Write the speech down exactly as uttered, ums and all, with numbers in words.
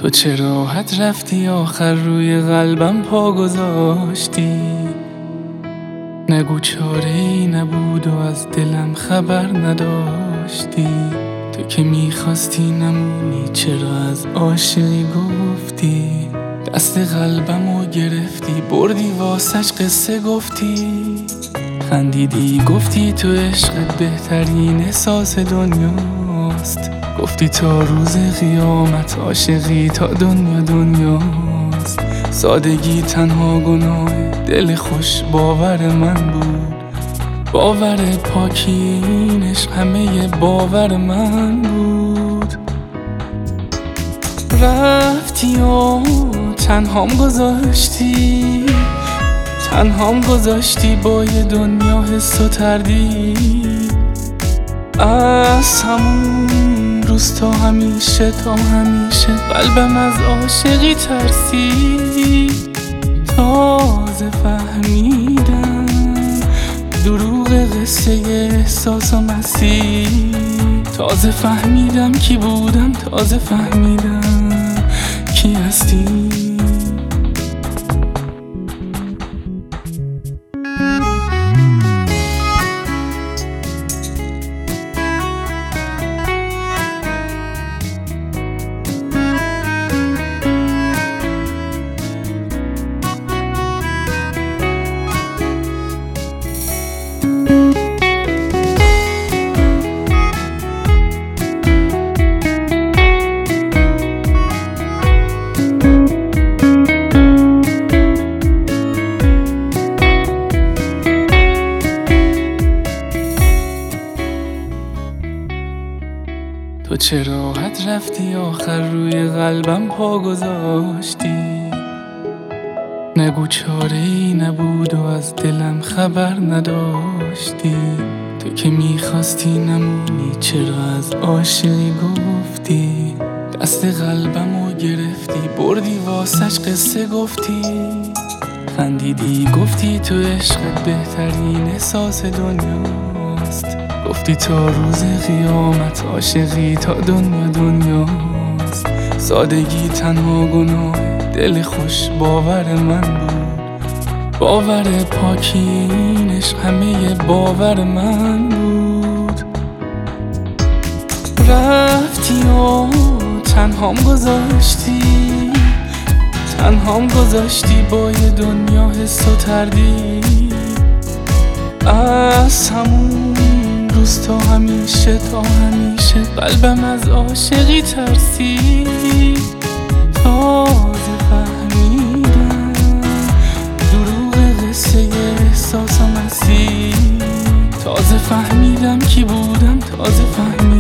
تو چه راحت رفتی آخر روی قلبم پا گذاشتی. نگو چاره‌ای نبود و از دلم خبر نداشتی. تو که میخواستی نمونی چرا از عاشقی گفتی. دست قلبمو گرفتی بردی واسش قصه گفتی. خندیدی گفتی تو عشقت بهترین احساس دنیاست. گفتی تا روز قیامت عاشقی تا دنیا دنیاست. سادگی تنها گناه دل خوش باور من بود. باور پاکی این عشق همه باور من بود. رفتی و تنهام گذاشتی، تنهام گذاشتی با یه دنیا حس و تردید. از همون روز تا همیشه تا همیشه قلبم از عاشقی ترسید. تازه فهمیدم دروغ قصه احساس و مسیر. تازه فهمیدم کی بودم، تازه فهمیدم کی هستی. تو چه راحت رفتی آخر روی قلبم پا گذاشتی. نگو چاره‌ای نبود و از دلم خبر نداشتی. تو که میخواستی نمونی چرا از عاشقی گفتی. دست قلبمو گرفتی بردی واسش قصه گفتی. خندیدی گفتی تو عشقت بهترین احساس دنیاست. گفتی تا روز قیامت عاشقی تا دنیا دنیاست. سادگی تنها گناه دل خوش باور من بود. باور پاکی این عشق همه باور من بود. رفتی و تنهام گذاشتی، تنهام گذاشتی با یه دنیا حس و تردید. از همون روز تا همیشه تا همیشه قلبم از عاشقی ترسید. تازه فهمیدم دروغ قصه احساس و مسیر. تازه فهمیدم کی بودم، تازه فهمیدم